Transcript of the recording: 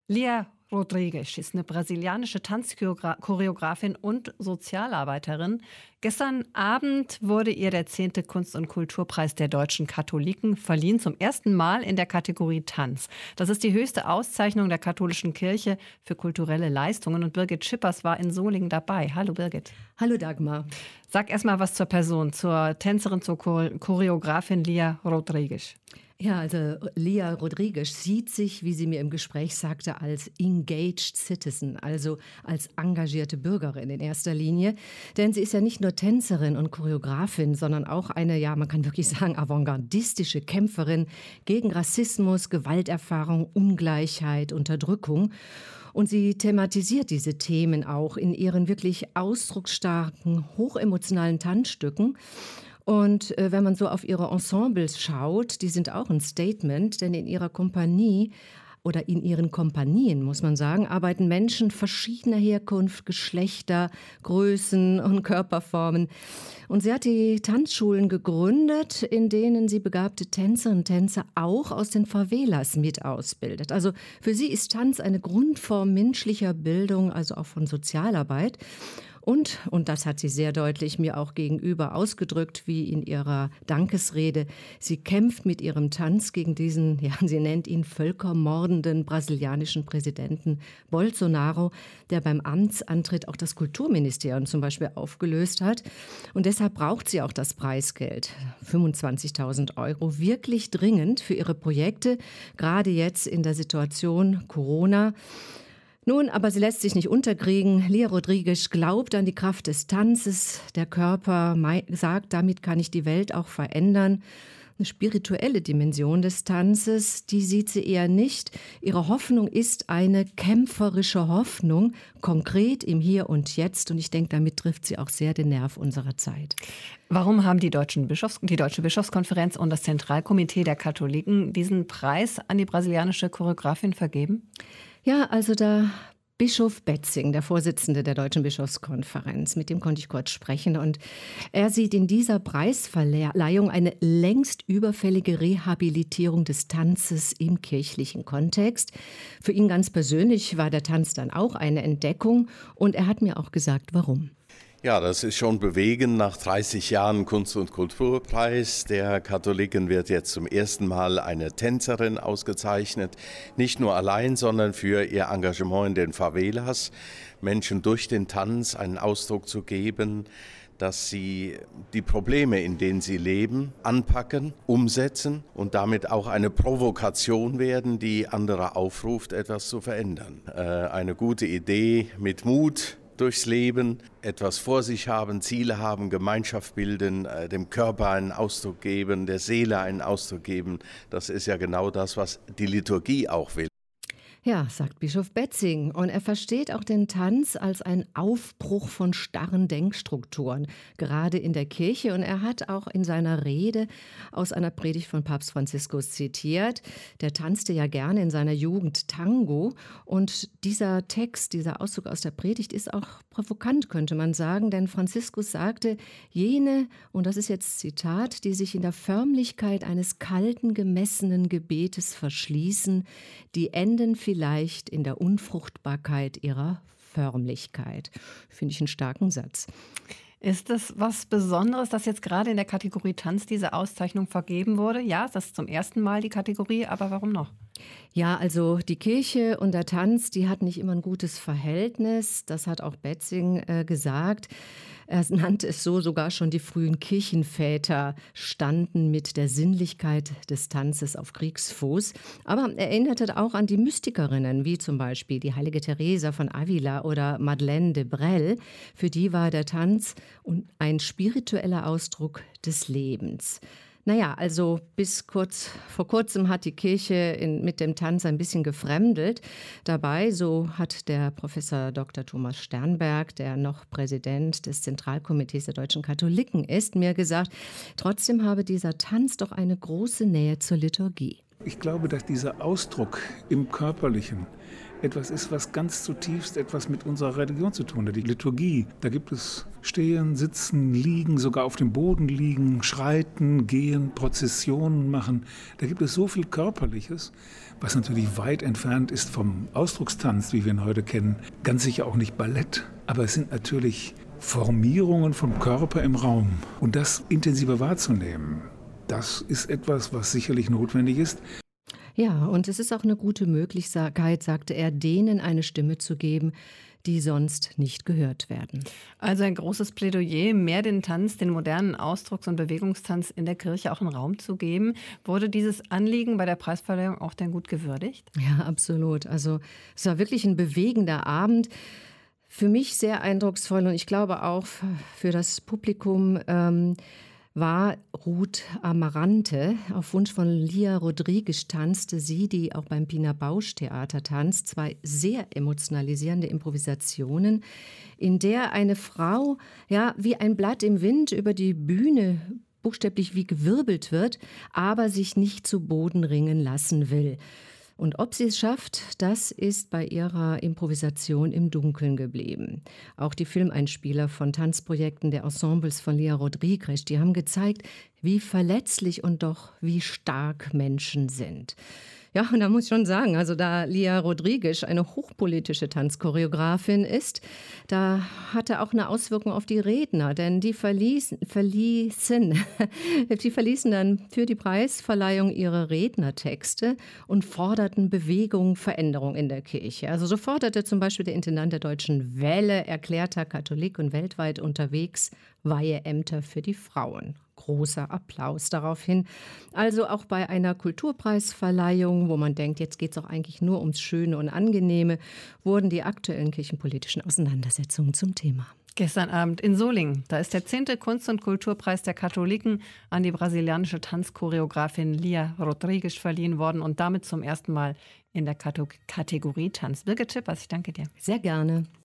Lia Rodrigues ist eine brasilianische Tanzchoreografin und Sozialarbeiterin. Gestern Abend wurde ihr der 10. Kunst- und Kulturpreis der deutschen Katholiken verliehen, zum ersten Mal in der Kategorie Tanz. Das ist die höchste Auszeichnung der katholischen Kirche für kulturelle Leistungen. Und Birgit Schippers war in Solingen dabei. Hallo Birgit. Hallo Dagmar. Sag erst mal was zur Person, zur Tänzerin, zur Choreografin Lia Rodrigues. Ja, also Lia Rodrigues sieht sich, wie sie mir im Gespräch sagte, als engaged citizen, also als engagierte Bürgerin in erster Linie. Denn sie ist ja nicht nur Tänzerin und Choreografin, sondern auch eine, ja, man kann wirklich sagen, avantgardistische Kämpferin gegen Rassismus, Gewalterfahrung, Ungleichheit, Unterdrückung. Und sie thematisiert diese Themen auch in ihren wirklich ausdrucksstarken, hochemotionalen Tanzstücken. Und wenn man so auf ihre Ensembles schaut, die sind auch ein Statement, denn in ihrer Kompanie oder in ihren Kompanien, muss man sagen, arbeiten Menschen verschiedener Herkunft, Geschlechter, Größen und Körperformen. Und sie hat die Tanzschulen gegründet, in denen sie begabte Tänzerinnen und Tänzer auch aus den Favelas mit ausbildet. Also für sie ist Tanz eine Grundform menschlicher Bildung, also auch von Sozialarbeit. Und das hat sie sehr deutlich mir auch gegenüber ausgedrückt, wie in ihrer Dankesrede. Sie kämpft mit ihrem Tanz gegen diesen, ja, sie nennt ihn völkermordenden brasilianischen Präsidenten Bolsonaro, der beim Amtsantritt auch das Kulturministerium zum Beispiel aufgelöst hat. Und deshalb braucht sie auch das Preisgeld, 25.000 Euro, wirklich dringend für ihre Projekte, gerade jetzt in der Situation Corona. Nun, aber sie lässt sich nicht unterkriegen. Lia Rodrigues glaubt an die Kraft des Tanzes. Der Körper sagt, damit kann ich die Welt auch verändern. Eine spirituelle Dimension des Tanzes, die sieht sie eher nicht. Ihre Hoffnung ist eine kämpferische Hoffnung, konkret im Hier und Jetzt. Und ich denke, damit trifft sie auch sehr den Nerv unserer Zeit. Warum haben die Deutsche Bischofskonferenz und das Zentralkomitee der Katholiken diesen Preis an die brasilianische Choreografin vergeben? Ja, also der Bischof Betzing, der Vorsitzende der Deutschen Bischofskonferenz, mit dem konnte ich kurz sprechen. Und er sieht in dieser Preisverleihung eine längst überfällige Rehabilitierung des Tanzes im kirchlichen Kontext. Für ihn ganz persönlich war der Tanz dann auch eine Entdeckung. Und er hat mir auch gesagt, warum. Ja, das ist schon bewegend. Nach 30 Jahren Kunst- und Kulturpreis der Katholiken wird jetzt zum ersten Mal eine Tänzerin ausgezeichnet. Nicht nur allein, sondern für ihr Engagement in den Favelas, Menschen durch den Tanz einen Ausdruck zu geben, dass sie die Probleme, in denen sie leben, anpacken, umsetzen und damit auch eine Provokation werden, die andere aufruft, etwas zu verändern. Eine gute Idee mit Mut durchs Leben, etwas vor sich haben, Ziele haben, Gemeinschaft bilden, dem Körper einen Ausdruck geben, der Seele einen Ausdruck geben. Das ist ja genau das, was die Liturgie auch will. Ja, sagt Bischof Betzing. Und er versteht auch den Tanz als einen Aufbruch von starren Denkstrukturen, gerade in der Kirche. Und er hat auch in seiner Rede aus einer Predigt von Papst Franziskus zitiert. Der tanzte ja gerne in seiner Jugend Tango. Und dieser Text, dieser Auszug aus der Predigt ist auch provokant, könnte man sagen. Denn Franziskus sagte, jene, und das ist jetzt Zitat, die sich in der Förmlichkeit eines kalten, gemessenen Gebetes verschließen, die enden vielleicht in der Unfruchtbarkeit ihrer Förmlichkeit. Finde ich einen starken Satz. Ist es was Besonderes, dass jetzt gerade in der Kategorie Tanz diese Auszeichnung vergeben wurde? Ja, das ist zum ersten Mal die Kategorie, aber warum noch? Ja, also die Kirche und der Tanz, die hat nicht immer ein gutes Verhältnis. Das hat auch Betzing gesagt. Er nannte es so, sogar schon die frühen Kirchenväter standen mit der Sinnlichkeit des Tanzes auf Kriegsfuß. Aber er erinnerte auch an die Mystikerinnen, wie zum Beispiel die heilige Teresa von Avila oder Madeleine de Brel. Für die war der Tanz ein spiritueller Ausdruck des Lebens. Naja, also vor kurzem hat die Kirche mit dem Tanz ein bisschen gefremdelt. Dabei, so hat der Professor Dr. Thomas Sternberg, der noch Präsident des Zentralkomitees der deutschen Katholiken ist, mir gesagt, trotzdem habe dieser Tanz doch eine große Nähe zur Liturgie. Ich glaube, dass dieser Ausdruck im Körperlichen etwas ist, was ganz zutiefst etwas mit unserer Religion zu tun hat. Die Liturgie, da gibt es Stehen, Sitzen, Liegen, sogar auf dem Boden liegen, Schreiten, Gehen, Prozessionen machen. Da gibt es so viel Körperliches, was natürlich weit entfernt ist vom Ausdruckstanz, wie wir ihn heute kennen. Ganz sicher auch nicht Ballett, aber es sind natürlich Formierungen vom Körper im Raum. Und das intensiver wahrzunehmen, das ist etwas, was sicherlich notwendig ist. Ja, und es ist auch eine gute Möglichkeit, sagte er, denen eine Stimme zu geben, die sonst nicht gehört werden. Also ein großes Plädoyer, mehr den Tanz, den modernen Ausdrucks- und Bewegungstanz in der Kirche auch einen Raum zu geben. Wurde dieses Anliegen bei der Preisverleihung auch denn gut gewürdigt? Ja, absolut. Also es war wirklich ein bewegender Abend. Für mich sehr eindrucksvoll und ich glaube auch für das Publikum war Ruth Amarante. Auf Wunsch von Lia Rodriguez tanzte sie, die auch beim Pina Bausch Theater tanzt, 2 sehr emotionalisierende Improvisationen, in der eine Frau ja wie ein Blatt im Wind über die Bühne buchstäblich wie gewirbelt wird, aber sich nicht zu Boden ringen lassen will. Und ob sie es schafft, das ist bei ihrer Improvisation im Dunkeln geblieben. Auch die Filmeinspieler von Tanzprojekten der Ensembles von Lia Rodriguez, die haben gezeigt, wie verletzlich und doch wie stark Menschen sind. Ja, und da muss ich schon sagen, also da Lia Rodriguez eine hochpolitische Tanzchoreografin ist, da hatte auch eine Auswirkung auf die Redner, denn die verließen dann für die Preisverleihung ihre Rednertexte und forderten Bewegung, Veränderung in der Kirche. Also so forderte zum Beispiel der Intendant der Deutschen Welle, erklärter Katholik und weltweit unterwegs, Weiheämter für die Frauen. Großer Applaus daraufhin. Also auch bei einer Kulturpreisverleihung, wo man denkt, jetzt geht es doch eigentlich nur ums Schöne und Angenehme, wurden die aktuellen kirchenpolitischen Auseinandersetzungen zum Thema. Gestern Abend in Solingen, da ist der 10. Kunst- und Kulturpreis der Katholiken an die brasilianische Tanzchoreografin Lia Rodriguez verliehen worden und damit zum ersten Mal in der Kategorie Tanz. Birgit Schippers, ich danke dir. Sehr gerne.